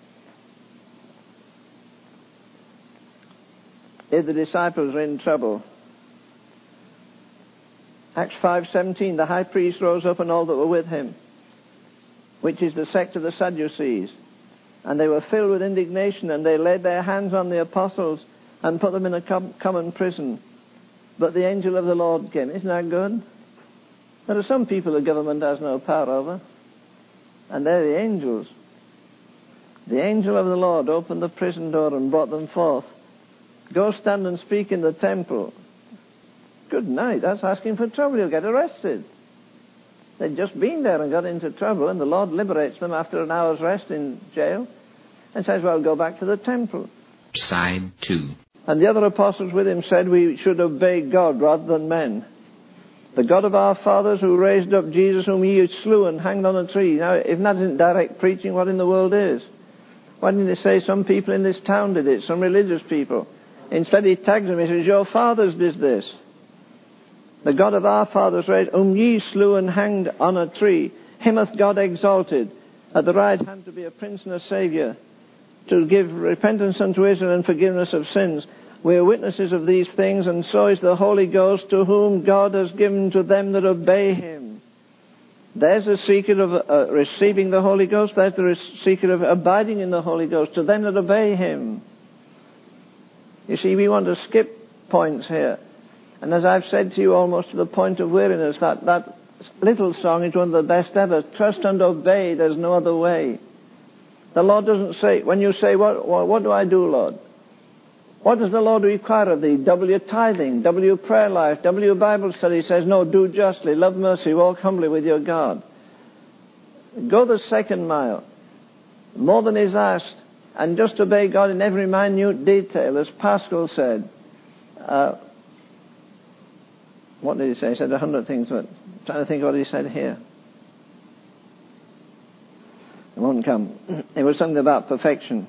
if the disciples are in trouble, Acts five seventeen, the high priest rose up and all that were with him, which is the sect of the Sadducees. And they were filled with indignation, and they laid their hands on the apostles and put them in a com- common prison. But the angel of the Lord came. Isn't that good? There are some people the government has no power over, and they're the angels. The angel of the Lord opened the prison door and brought them forth. Go stand and speak in the temple. Good night, that's asking for trouble. You'll get arrested. They'd just been there and got into trouble, and the Lord liberates them after an hour's rest in jail and says, well, go back to the temple. Side two. And the other apostles with him said we should obey God rather than men. The God of our fathers who raised up Jesus, whom ye slew and hanged on a tree. Now, if that isn't direct preaching, what in the world is? Why didn't he say some people in this town did it, some religious people? Instead he tags them, he says, your fathers did this. The God of our fathers raised, whom ye slew and hanged on a tree, him hath God exalted at the right hand to be a prince and a saviour, to give repentance unto Israel and forgiveness of sins. We are witnesses of these things, and so is the Holy Ghost, to whom God has given to them that obey him. There's the secret of uh, receiving the Holy Ghost. There's the secret of abiding in the Holy Ghost, to them that obey him. You see, we want to skip points here. And as I've said to you, almost to the point of weariness, that, that little song is one of the best ever. Trust and obey, there's no other way. The Lord doesn't say, when you say, what, what, what do I do, Lord? What does the Lord require of thee? Double your tithing, double your prayer life, double your Bible study. He says, no, do justly, love mercy, walk humbly with your God. Go the second mile, more than is asked, and just obey God in every minute detail, as Pascal said. Uh, what did he say? He said a hundred things, but I'm trying to think what he said here. It won't come. It was something about perfection.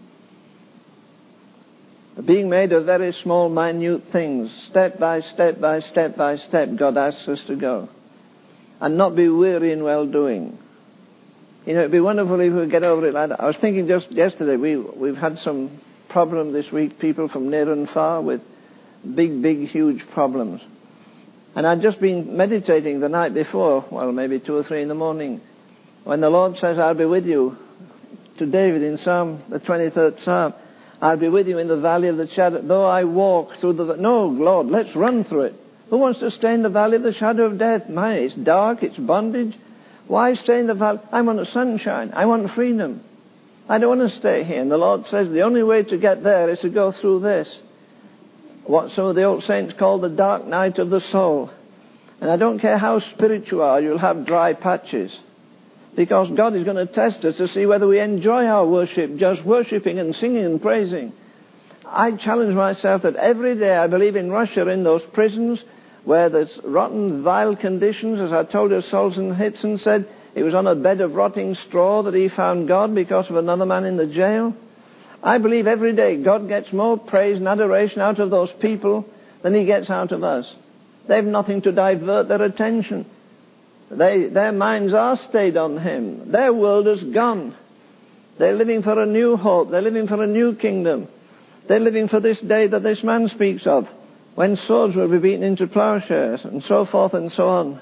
Being made of very small, minute things, step by step by step by step, God asks us to go. And not be weary in well-doing. You know, it'd be wonderful if we could get over it like that. I was thinking just yesterday, we, we've had some problem this week, people from near and far with big, big, huge problems. And I'd just been meditating the night before, well, maybe two or three in the morning, when the Lord says, I'll be with you, to David in Psalm, the twenty-third Psalm, I'll be with you in the valley of the shadow, though I walk through the... No, Lord, let's run through it. Who wants to stay in the valley of the shadow of death? Man, it's dark, it's bondage. Why stay in the valley? I want the sunshine. I want freedom. I don't want to stay here. And the Lord says the only way to get there is to go through this. What some of the old saints call the dark night of the soul. And I don't care how spiritual you are, you'll have dry patches. Because God is going to test us to see whether we enjoy our worship, just worshipping and singing and praising. I challenge myself that every day I believe in Russia, in those prisons where there's rotten, vile conditions. As I told you, Solzhenitsyn said it was on a bed of rotting straw that he found God because of another man in the jail. I believe every day God gets more praise and adoration out of those people than he gets out of us. They have nothing to divert their attention. They, their minds are stayed on him. Their world is gone. They're living for a new hope. They're living for a new kingdom. They're living for this day that this man speaks of, when swords will be beaten into plowshares, and so forth and so on.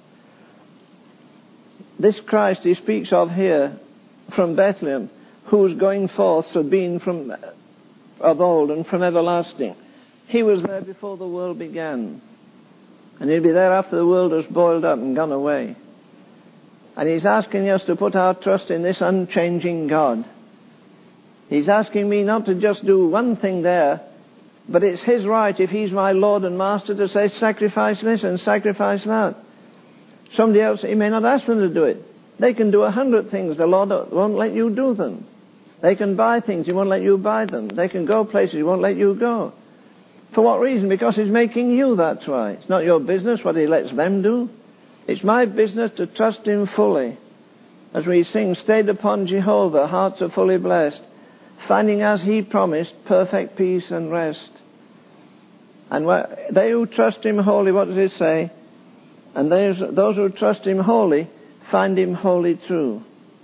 This Christ he speaks of here from Bethlehem, whose going forth had been from of old and from everlasting. He was there before the world began. And he'll be there after the world has boiled up and gone away. And he's asking us to put our trust in this unchanging God. He's asking me not to just do one thing there, but it's his right, if he's my Lord and Master, to say sacrifice this and sacrifice that. Somebody else, he may not ask them to do it. They can do a hundred things. The Lord won't let you do them. They can buy things. He won't let you buy them. They can go places. He won't let you go. For what reason? Because he's making you, that's why. It's not your business what he lets them do. It's my business to trust him fully. As we sing, stayed upon Jehovah, hearts are fully blessed, finding as he promised perfect peace and rest. And they who trust him wholly, what does it say? And those, those who trust him wholly find him wholly true.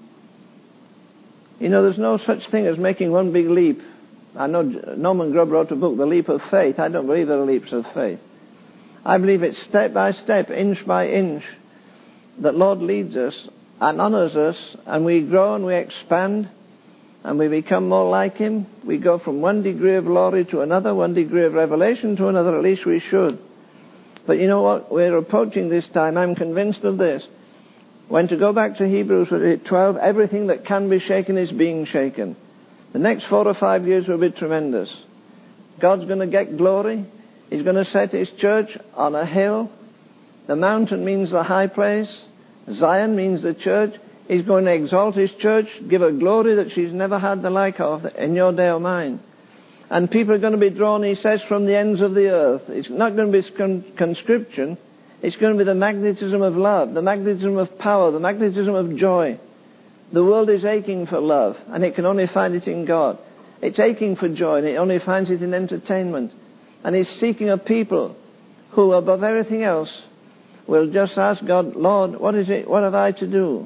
You know, there's no such thing as making one big leap. I know Norman Grubb wrote a book, The Leap of Faith. I don't believe there are leaps of faith. I believe it's step by step, inch by inch, that Lord leads us and honors us, and we grow and we expand, and we become more like him. We go from one degree of glory to another, one degree of revelation to another, at least we should. But you know what? We're approaching this time. I'm convinced of this. When to go back to Hebrews twelve, everything that can be shaken is being shaken. The next four or five years will be tremendous. God's going to get glory. He's going to set his church on a hill. The mountain means the high place. Zion means the church. He's going to exalt his church, give her glory that she's never had the like of in your day or mine. And people are going to be drawn, he says, from the ends of the earth. It's not going to be con- conscription. It's going to be the magnetism of love, the magnetism of power, the magnetism of joy. The world is aching for love, and it can only find it in God. It's aching for joy, and it only finds it in entertainment. And it's seeking a people who, above everything else, will just ask God, Lord, what is it? What have I to do?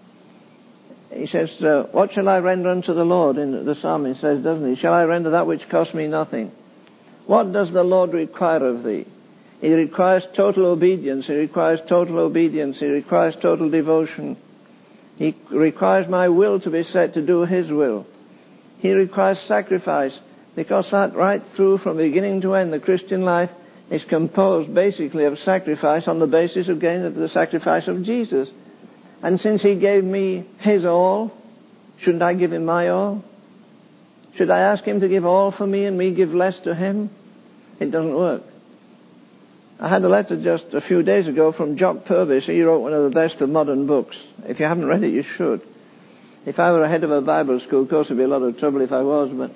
He says, uh, what shall I render unto the Lord? In the psalmist says, doesn't he? Shall I render that which costs me nothing? What does the Lord require of thee? He requires total obedience. He requires total obedience. He requires total devotion. He requires my will to be set to do his will. He requires sacrifice, because that right through from beginning to end, the Christian life is composed basically of sacrifice on the basis again of the sacrifice of Jesus. And since he gave me his all, shouldn't I give him my all? Should I ask him to give all for me and me give less to him? It doesn't work. I had a letter just a few days ago from Jock Purvis. He wrote one of the best of modern books. If you haven't read it, you should. If I were a head of a Bible school, of course, it'd be a lot of trouble if I was, but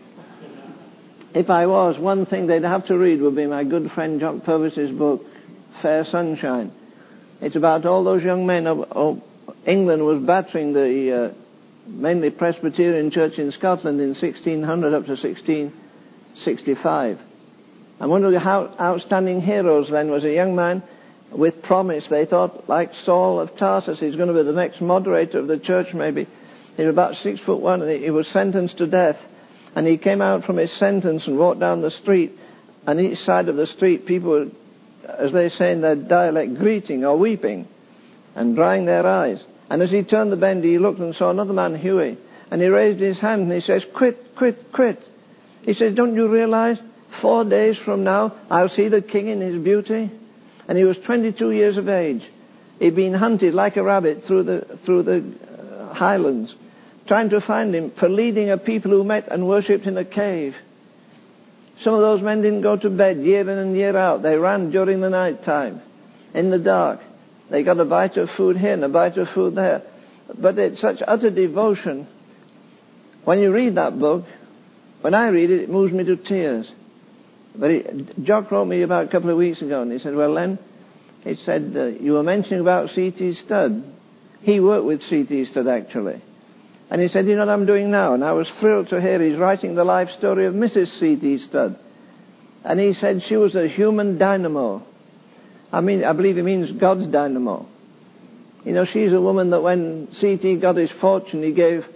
if I was, one thing they'd have to read would be my good friend Jock Purvis's book, Fair Sunshine. It's about all those young men. Of, of England was battering the uh, mainly Presbyterian church in Scotland in sixteen hundred up to sixteen sixty-five. And one of the outstanding heroes then was a young man with promise. They thought, like Saul of Tarsus, he's going to be the next moderator of the church maybe. He was about six foot one, and he was sentenced to death. And he came out from his sentence and walked down the street. And each side of the street, people were, as they say in their dialect, greeting or weeping and drying their eyes. And as he turned the bend, he looked and saw another man, Huey. And he raised his hand and he says, quit, quit, quit. He says, don't you realize four days from now I'll see the king in his beauty? And he was twenty-two years of age. He'd been hunted like a rabbit through the, through the uh, highlands, trying to find him for leading a people who met and worshipped in a cave. Some of those men didn't go to bed year in and year out. They ran during the night time, in the dark. They got a bite of food here and a bite of food there. But it's such utter devotion. When you read that book, when I read it, it moves me to tears. But he, Jock wrote me about a couple of weeks ago, and he said, well, Len, he said, uh, you were mentioning about C T Studd. He worked with C T Studd, actually. And he said, you know what I'm doing now? And I was thrilled to hear he's writing the life story of Missus C T Studd. And he said she was a human dynamo. I mean, I believe he means God's dynamo. You know, she's a woman that when C T got his fortune, he gave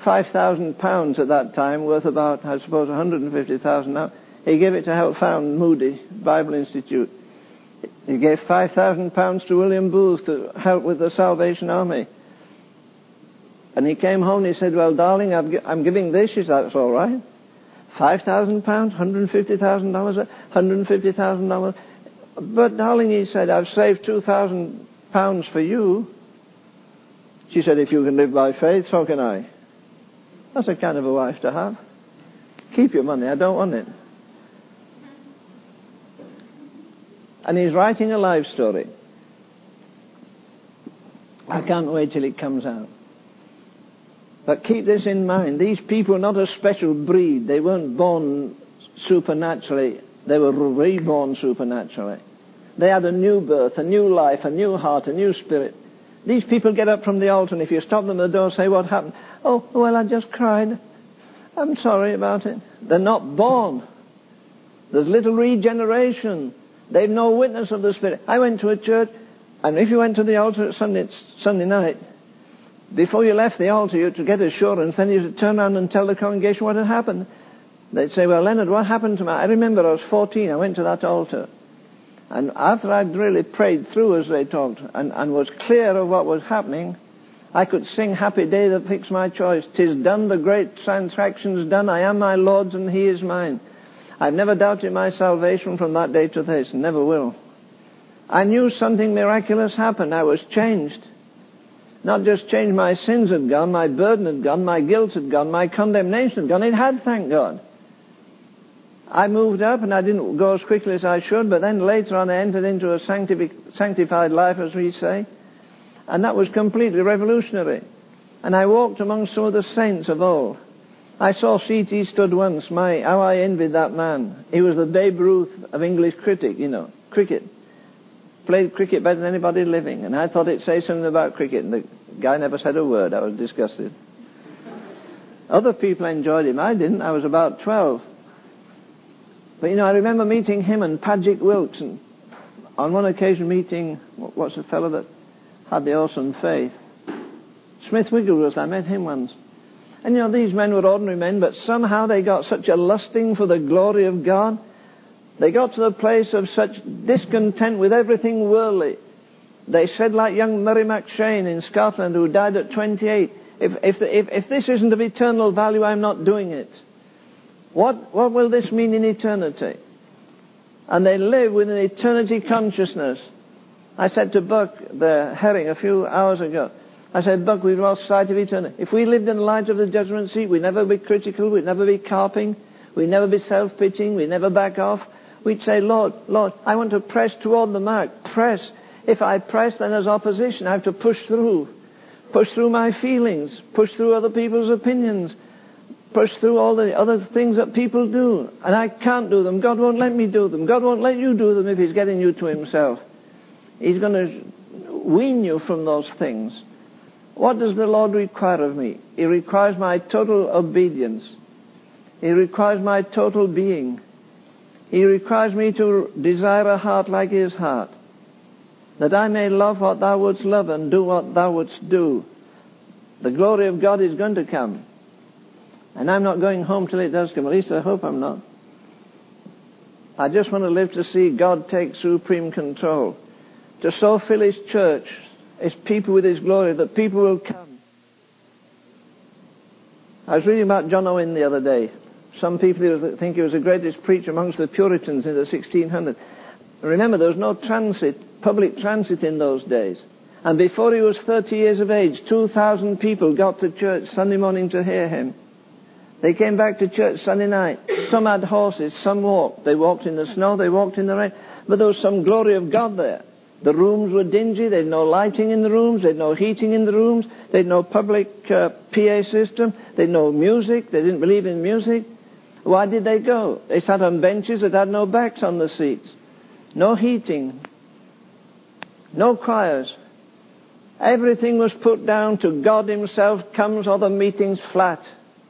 five thousand pounds at that time, worth about, I suppose, one hundred fifty thousand now. He gave it to help found Moody Bible Institute. He gave five thousand pounds to William Booth to help with the Salvation Army. And he came home and he said, well, darling, I'm giving this. She said, that's all right. five thousand pounds, one hundred fifty thousand dollars, one hundred fifty thousand dollars. But, darling, he said, I've saved two thousand pounds for you. She said, if you can live by faith, so can I. That's the kind of a wife to have. Keep your money, I don't want it. And he's writing a life story. I can't wait till it comes out. But keep this in mind. These people are not a special breed. They weren't born supernaturally. They were reborn supernaturally. They had a new birth, a new life, a new heart, a new spirit. These people get up from the altar, and if you stop them at the door, say, what happened? Oh, well, I just cried. I'm sorry about it. They're not born. There's little regeneration. They've no witness of the Spirit. I went to a church, and if you went to the altar at Sunday, Sunday night, before you left the altar, you had to get assurance, then you had to turn around and tell the congregation what had happened. They'd say, well, Leonard, what happened to me? I remember I was fourteen, I went to that altar. And after I'd really prayed through as they talked, and, and was clear of what was happening, I could sing Happy Day That Fixed My Choice. 'Tis done, the great transaction's done, I am my Lord's and He is mine. I've never doubted my salvation from that day to this, and never will. I knew something miraculous happened. I was changed. Not just changed, my sins had gone, my burden had gone, my guilt had gone, my condemnation had gone. It had, thank God. I moved up, and I didn't go as quickly as I should, but then later on I entered into a sanctifi- sanctified life, as we say, and that was completely revolutionary. And I walked among some of the saints of old. I saw C T stood once. My, how I envied that man. He was the Babe Ruth of English cricket, you know, cricket. Played cricket better than anybody living, and I thought it'd say something about cricket, and the guy never said a word. I was disgusted. Other people enjoyed him. I didn't. I was about twelve. But, you know, I remember meeting him and Patrick Wilkes, and on one occasion meeting, what's the fellow that had the awesome faith? Smith Wigglesworth. I met him once. And, you know, these men were ordinary men, but somehow they got such a lusting for the glory of God. They got to the place of such discontent with everything worldly. They said, like young Murray McShane in Scotland, who died at twenty-eight, if, if, the, if, if this isn't of eternal value, I'm not doing it. What, what will this mean in eternity? And they live with an eternity consciousness. I said to Buck, the herring, a few hours ago, I said, Buck, we've lost sight of eternity. If we lived in the light of the judgment seat, we'd never be critical, we'd never be carping, we'd never be self-pitying, we'd never back off. We'd say, Lord, Lord, I want to press toward the mark. Press. If I press, then there's opposition. I have to push through. Push through my feelings. Push through other people's opinions. Push through all the other things that people do. And I can't do them. God won't let me do them. God won't let you do them if He's getting you to Himself. He's going to wean you from those things. What does the Lord require of me? He requires my total obedience. He requires my total being. He requires me to desire a heart like His heart, that I may love what Thou wouldst love and do what Thou wouldst do. The glory of God is going to come. And I'm not going home till it does come. At least I hope I'm not. I just want to live to see God take supreme control. To so fill His church, His people with His glory, that people will come. I was reading about John Owen the other day. Some people think he was the greatest preacher amongst the Puritans in the sixteen hundreds. Remember, there was no transit, public transit in those days. And before he was thirty years of age, two thousand people got to church Sunday morning to hear him. They came back to church Sunday night. Some had horses, some walked. They walked in the snow, they walked in the rain. But there was some glory of God there. The rooms were dingy. They had no lighting in the rooms. They had no heating in the rooms. They had no public uh, P A system. They had no music. They didn't believe in music. Why did they go? They sat on benches that had no backs on the seats. No heating. No choirs. Everything was put down to God Himself comes or the meeting's flat.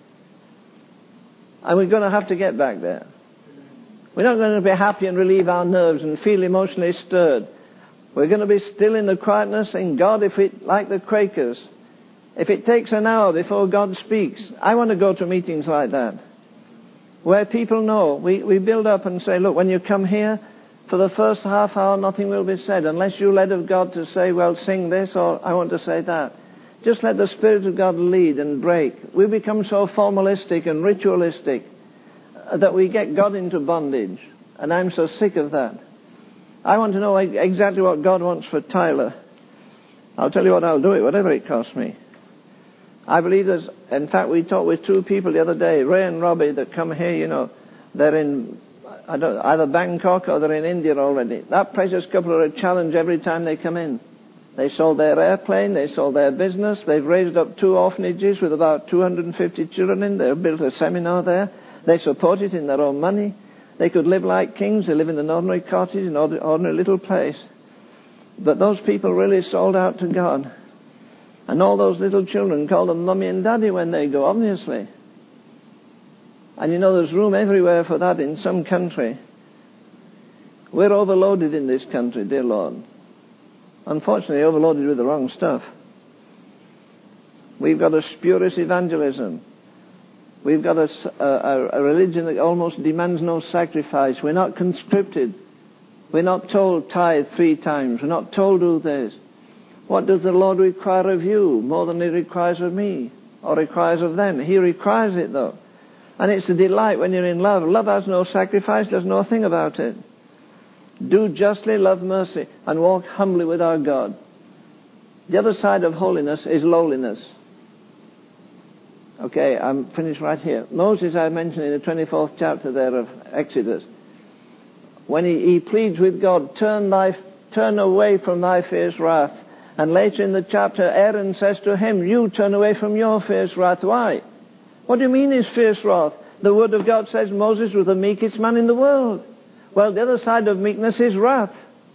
And we're going to have to get back there. We're not going to be happy and relieve our nerves and feel emotionally stirred. We're going to be still in the quietness in God, if it, like the Quakers, If it takes an hour before God speaks, I want to go to meetings like that, where people know. We, we build up and say, look, when you come here, for the first half hour, nothing will be said, unless you're led of God to say, well, sing this, or I want to say that. Just let the Spirit of God lead and break. We become so formalistic and ritualistic that we get God into bondage. And I'm so sick of that. I want to know exactly what God wants for Tyler. I'll tell you what, I'll do it, whatever it costs me. I believe there's, in fact, we talked with two people the other day, Ray and Robbie, that come here, you know, they're in I don't, either Bangkok or they're in India already. That precious couple are a challenge every time they come in. They sold their airplane, they sold their business, they've raised up two orphanages with about two hundred fifty children in. They've built a seminar there. They support it in their own money. They could live like kings. They live in an ordinary cottage, an ordinary little place. But those people really sold out to God. And all those little children call them mummy and daddy when they go, obviously. And you know, there's room everywhere for that in some country. We're overloaded in this country, dear Lord. Unfortunately, overloaded with the wrong stuff. We've got a spurious evangelism. We've got a, a, a religion that almost demands no sacrifice. We're not conscripted. We're not told tithe three times. We're not told do this. What does the Lord require of you more than He requires of me or requires of them? He requires it, though. And it's a delight when you're in love. Love has no sacrifice. There's no thing about it. Do justly, love mercy, and walk humbly with our God. The other side of holiness is lowliness. Okay, I'm finished right here. Moses, I mentioned in the twenty-fourth chapter there of Exodus, when he, he pleads with God, turn thy, turn away from thy fierce wrath. And later in the chapter, Aaron says to him, you turn away from your fierce wrath. Why? What do you mean his fierce wrath? The Word of God says Moses was the meekest man in the world. Well, the other side of meekness is wrath.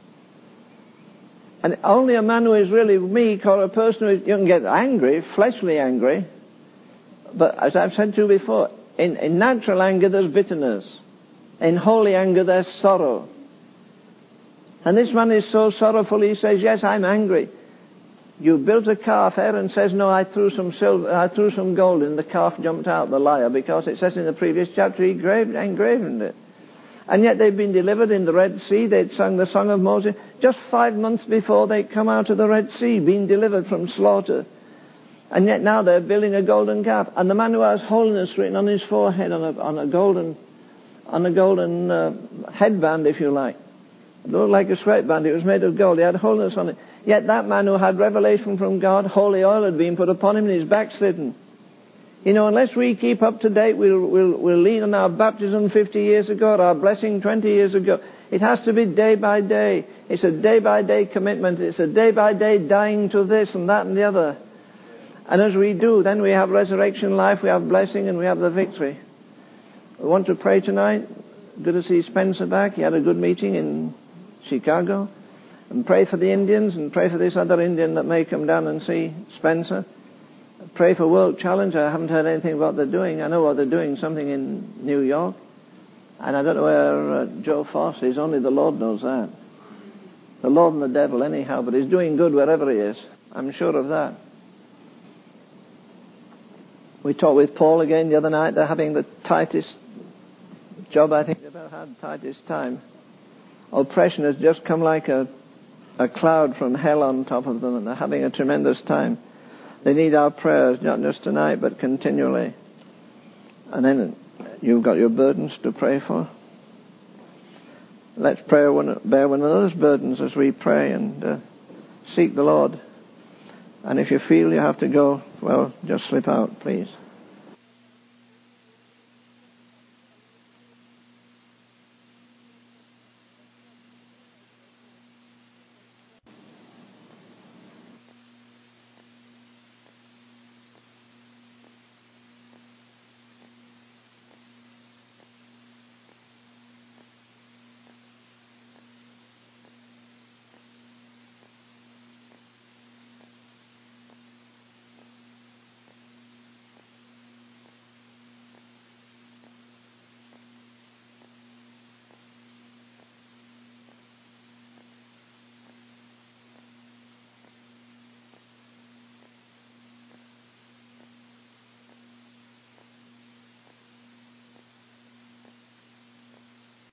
And only a man who is really meek, or a person who is, you can get angry, fleshly angry. But as I've said to you before, in, in natural anger there's bitterness. In holy anger there's sorrow. And this man is so sorrowful, he says, yes, I'm angry. You built a calf. Aaron says, no, I threw some silver, I threw some gold in. The calf jumped out, the liar, because it says in the previous chapter he engraved, engraved it. And yet they've been delivered in the Red Sea. They'd sung the song of Moses. Just five months before they'd come out of the Red Sea, being delivered from slaughter. And yet now they're building a golden calf. And the man who has holiness written on his forehead, on a, on a golden, on a golden uh, headband, if you like. It looked like a sweatband. It was made of gold. He had holiness on it. Yet that man who had revelation from God, holy oil had been put upon him and he's backslidden. You know, unless we keep up to date, we'll, we'll, we'll lean on our baptism fifty years ago, or our blessing twenty years ago. It has to be day by day. It's a day by day commitment. It's a day by day dying to this and that and the other. And as we do, then we have resurrection life, we have blessing, and we have the victory. We want to pray tonight. Good to see Spencer back. He had a good meeting in Chicago. And pray for the Indians, and pray for this other Indian that may come down and see Spencer. Pray for World Challenge. I haven't heard anything about what they're doing. I know what they're doing, something in New York. And I don't know where uh, Joe Foss is. Only the Lord knows that. The Lord and the devil anyhow, but he's doing good wherever he is. I'm sure of that. We talked with Paul again the other night. They're having the tightest job I think they've ever had, tightest time. Oppression has just come like a, a cloud from hell on top of them, and they're having a tremendous time. They need our prayers, not just tonight, but continually. And then you've got your burdens to pray for. Let's pray one, bear one another's burdens as we pray and uh, seek the Lord. And if you feel you have to go, well, just slip out, please.